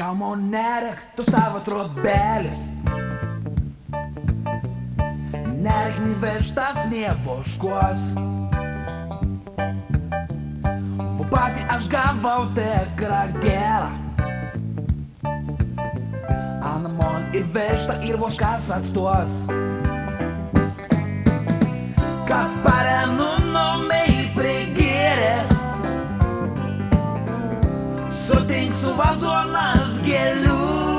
Sakau, man nerek, tu savo trobelis. Nerek nei vežtas, nei voškos. V patį aš gavau tikrą gerą. Anamon ir vežta, ir voškas atstos. Kad parenu numei prigėrės, sutink su vazonas gėlių.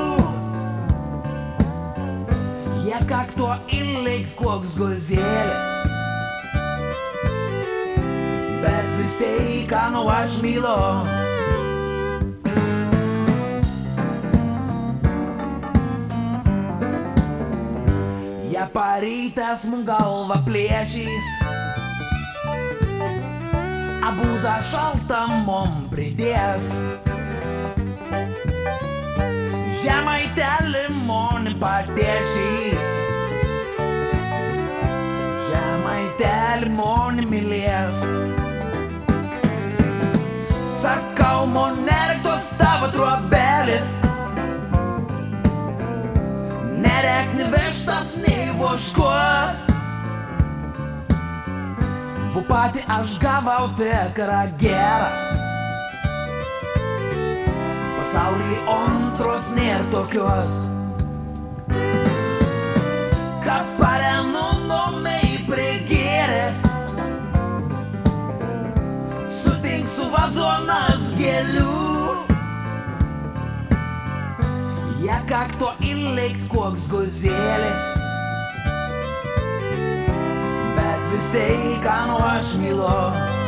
Jie kakto įleiks koks gozėlis, bet vis tai, ką nu aš mylu. Jie parytas mun galva plėšys, abūzą šaltą mum pridės. Žemaitelį mon padėšys, žemaitelį mon mylės. Sakau, mon nerek tos tavo trobelis, nerek nei vežtas, nei voškos. V patį aš gavau tikrą gerą. Pasaulyje antros nėra tokios. Kad parenu numei prigėrės, sutink su vazonas gėlių. Jie kakto įleikt koks gozėlis, bet vis tai, ką nu aš mylu.